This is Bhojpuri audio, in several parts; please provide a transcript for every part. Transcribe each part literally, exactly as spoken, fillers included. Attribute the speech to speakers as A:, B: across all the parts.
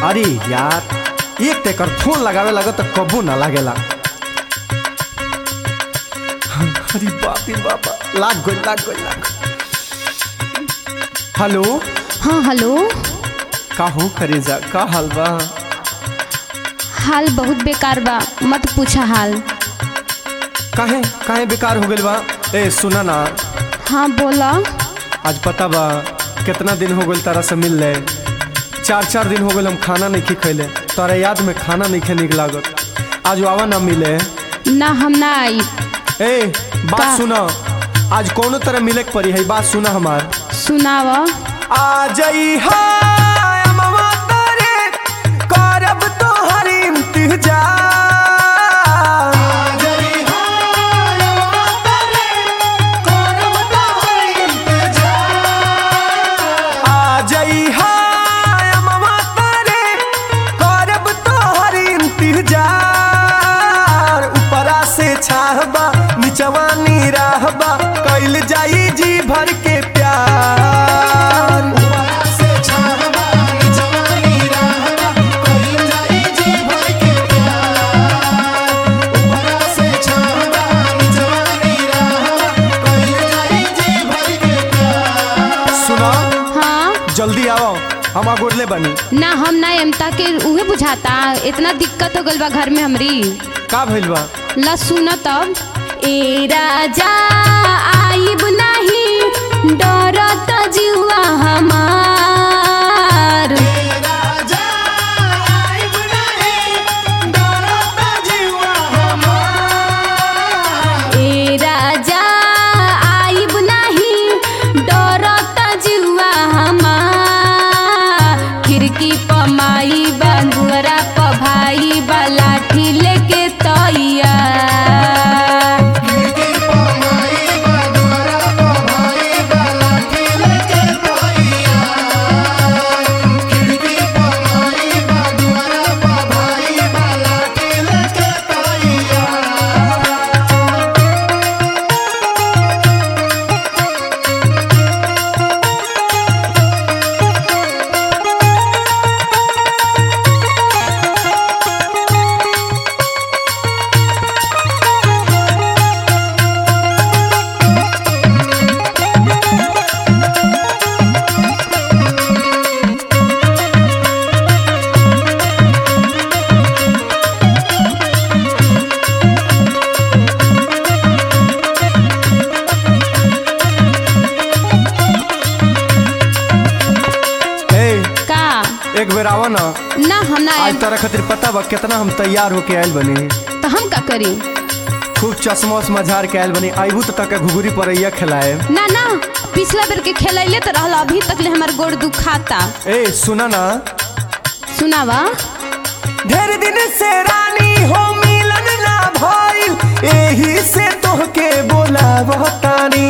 A: अरे यार एक तेकर फोन लगावे लगा तो कबू ना लागेला। अरे बाप रे बाबा लाग गई लाग गई लाग। हेलो
B: हाँ हेलो।
A: का हो करेजा का हाल बा?
B: हाल बहुत बेकार बा, मत पूछा हाल।
A: काहे काहे बेकार हो गइल बा? ए सुना ना।
B: हाँ बोला।
A: आज पता बा कितना दिन हो गइल तारा से मिल ले। चार चार दिन हो गइल हम खाना नहीं खैले, तारा याद में खाना नहीं खे निक लागत। आज आवा ना मिले।
B: ना हम ना आई।
A: ए बात सुना, आज कौनो तरह मिले के पड़ी है, बात सुना हमार।
B: सुनाव।
A: आ जाई हाय अमवा तारे करब तोहर इंतजार। जवानी रहबा कैल जाई जी भर के प्यार। से छाहबा जवानी रहबा कैल जाई जी भर के प्यार। से छाहबा जवानी रहबा कैल जाई जी भर के प्यार। सुना।
B: हाँ
A: जल्दी आओ हम आगोड़ले बनी।
B: ना हम ना एमता के उहे बुझाता, इतना दिक्कत हो गइल बा घर में हमरी।
A: का भइल बा?
B: ला सुना तब। ए राजा आइब नहीं डरत जुआ हमार। ए राजा आइब नहीं डरत जुआ हमार। ए राजा आइब नहीं डरत जुआ हमार। खिड़की प माई बा दुआरा प भाई बा लाठी लेके तैया।
A: एक बेर आवा ना।
B: ना हम ना
A: आज तारा खातिर पता बा कितना हम तैयार होके आयल बनी।
B: तो हम का करी?
A: खूब चश्मा उस्मा झाड़ के आयल बनी। आइबू तो तक घुघुरी परैया खिलाए।
B: ना ना पिछला बेर के खिलाइले तो रहल, अभी तक ले हमार गोड़ दुखाता।
A: ए सुना ना।
B: सुनावा।
A: ढेर दिन से रानी हो मिलन ना भइल, एही से तोहके बोलावतानी।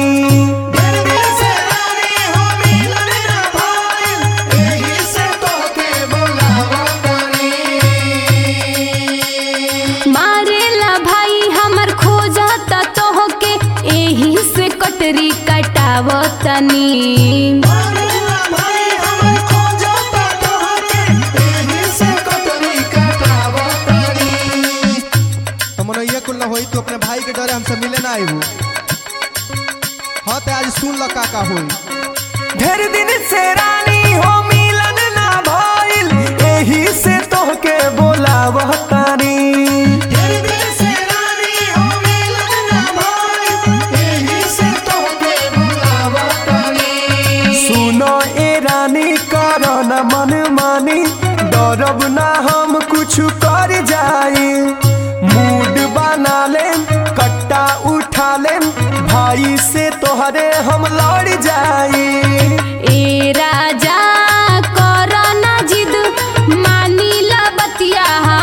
B: कटरी कटावतनी
A: मनैया कुल ना होई तो अपने भाई के डरे हमसे मिले ना आईबू। हाँ तो आज सुन ल का का होई। ढेर दिन से रानी हो मिलन ना भइल, एही से तोहके बोलावतानी। मन मानी डरब ना हम कुछ कर जाए। मूड बना ले कट्टा उठा ले, भाई से तोहरे हम लड़ जाए।
B: ए राजा करो ना जिद मानी ला बतिया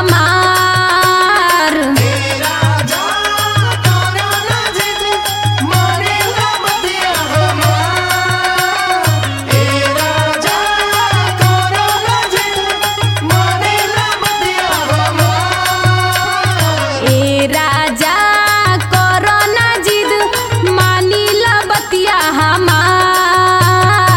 B: हमार। ए राजा करो ना जिद मानी ला बतिया हमार। ए राजा राजा करो ना जिद मानी ला बतिया हमार।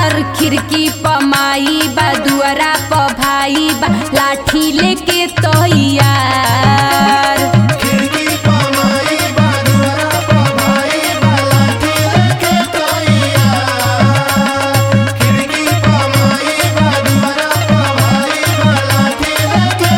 C: माई बा दुआरा प भाई बा लाठी लेके तैयार।
B: खिड़की पर माई बा दुआरा पर भाई बा लाठी लेके तैयार। खिड़की पर माई बा दुआरा पर भाई बा लाठी लेके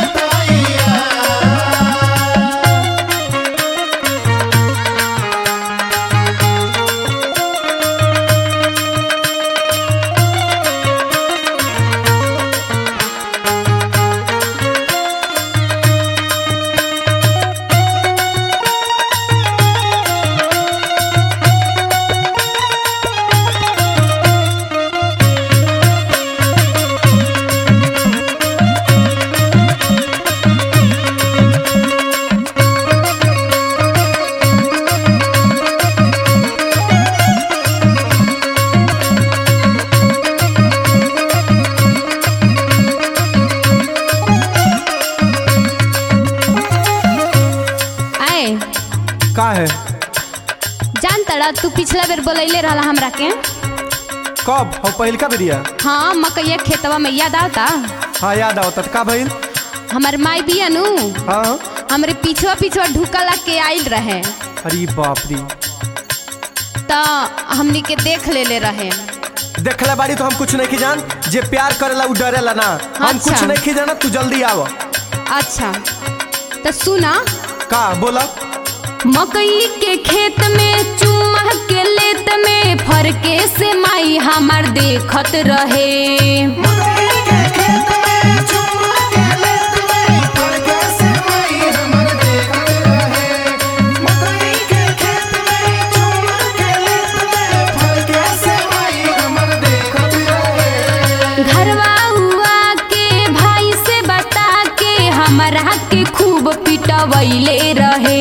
A: का है?
C: जान तड़ा तू पिछला बेर बोलैले रहला हमरा के।
A: कब? हम पहिलका बेरिया?
C: हाँ मकैया खेतवा में याद आवता?
A: हाँ याद आवता। का भइल?
C: हमार माई बिया नु
A: हाँ
C: हमरे पीछवा पीछवा ढुकला के आइल रहे।
A: अरे बाप रे।
C: त हमनी के देख लेले रहे।
A: देखले बाड़ी तो हम कुछ नहीं की जान। जे प्यार करेला उ डरेला ना। हम
C: अच्छा।
A: कुछ नहीं की जाना, तू जल्दी आव।
C: अच्छा तो सुना।
A: का बोला?
C: मकई के खेत में चुम्मा के लेत में फरके से माई हमार देखत रहे।
B: मकई के खेत में चुम्मा के लेत में फरके से माई हमर देखत रहे। मकई के खेत में चुम्मा के लेत में फरके से माई हमर देखत रहे।
C: घरवा हुआ के भाई से बता के हमरा के खूब पिटवैले रहे।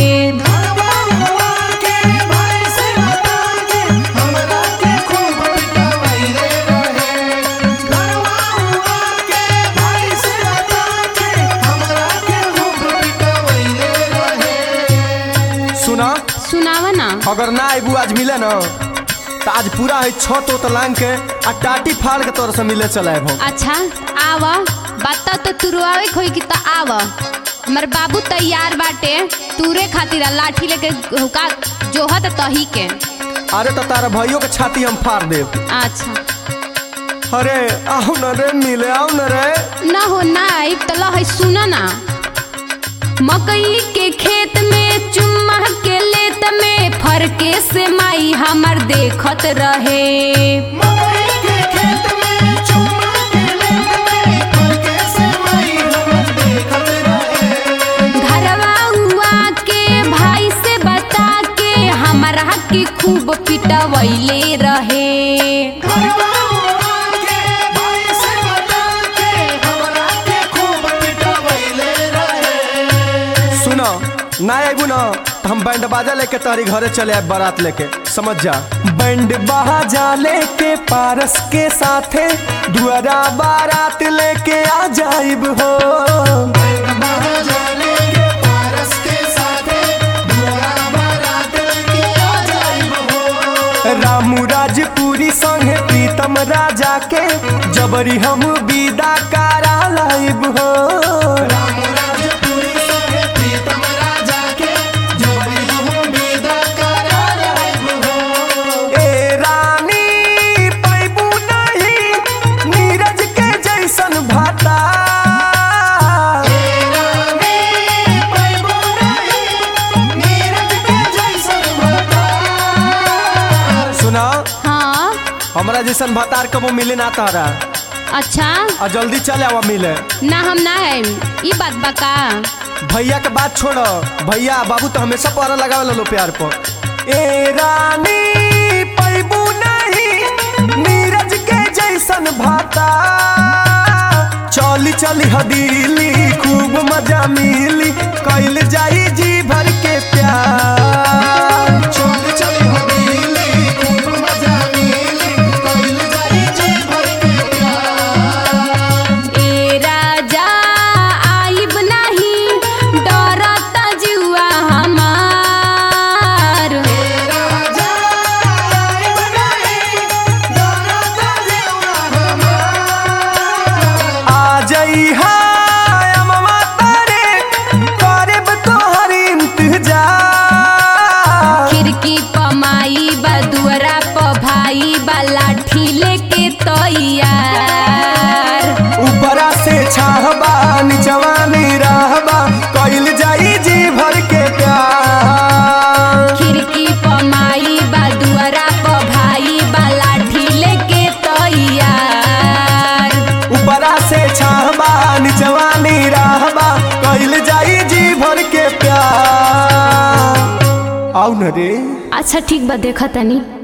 C: सुनावा ना।
A: अगर ना आबू आज मिले ना तो आज पूरा है छत तो लांग के आ टाटी फाड़ के तोर से मिले चले हम।
C: अच्छा आवा बता तो तुरवावे खोई की तो आवा। हमर बाबू तैयार बाटे तूरे खातिर लाठी लेके हुका जोहत तही के।
A: अरे तो तारा भाइयों के छाती हम फाड़ देव।
C: अच्छा
A: अरे आओ न रे मिले, आओ न रे।
C: ना हो ना आइब तो लहै सुना ना। मकई के खेत में चुम्मा के लेत में फरके से माई हमर देखत रहे।
B: मकई के खेत में चुम्मा के लेत में फरके से माई हमर देखत रहे।
C: घरवा हुआ के भाई से बता के हमरा के खूब पिटवैले रहे।
B: घरवा हुआ के भाई से बता के हमरा के खूब पिटवैले रहे।
A: सुनो ना आबू ना तो हम बैंड बाजा लेके तारी घरे चले आए बारात लेके। समझ जा। बैंड बाजा लेके पारस के साथे दुआरा बारात लेके आ जाइब हो।
B: बैंड बाजा लेके पारस के साथे दुआरा बारात लेके आ जाइब हो।
A: रामू राजपुरी संगे प्रीतम राजा के जबरी हम विदा करा लाइब हो।
B: राम राजपुरी संगे प्रीतम राजा के जबरी हम विदा करा लाइब हो।
A: ए रानी पैबू नहीं नीरज के जैसन भाता।
B: ए रानी पैबू नहीं नीरज के जैसन भतार।
A: सुना
C: हाँ
A: हमरा जैसन भतार कबो मिले ना तारा।
C: अच्छा
A: आ जल्दी चले आवा मिले।
C: ना हम ना है ई बात बका।
A: भैया के बात छोड़। भैया बाबू तो हमेशा पहरा लगावे लो प्यार पर। ए रानी पैबू नहीं नीरज के जैसन भाता। चली चली हदीली खूब मजा मिली कैल जाई जी भर के प्यार।
B: चल चल हवेली खूब मजा मिली कैल जाई जी भर के प्यार।
C: ए राजा आइब नहीं डरता जुआ हमार।
B: राजा आइब नहीं डरता जुआ हमार।
A: आई हाय अम्मा तारे करब तोहर इंतजार।
C: खिड़की प माई बा दुआरा प भाई बा लाठी लेके तैयार।
A: ऊपरा से छाहबा निचवा नहीं रहबा कइल जाई जी भर के प्यार।
C: खिड़की प माई बा दुआरा प भाई बा लाठी लेके तैयार।
A: ऊपरा से छाहबा निचवा नहीं रहबा कइल जाई जी भर के प्यार। आउ न रे।
C: अच्छा ठीक बा देखा तनी।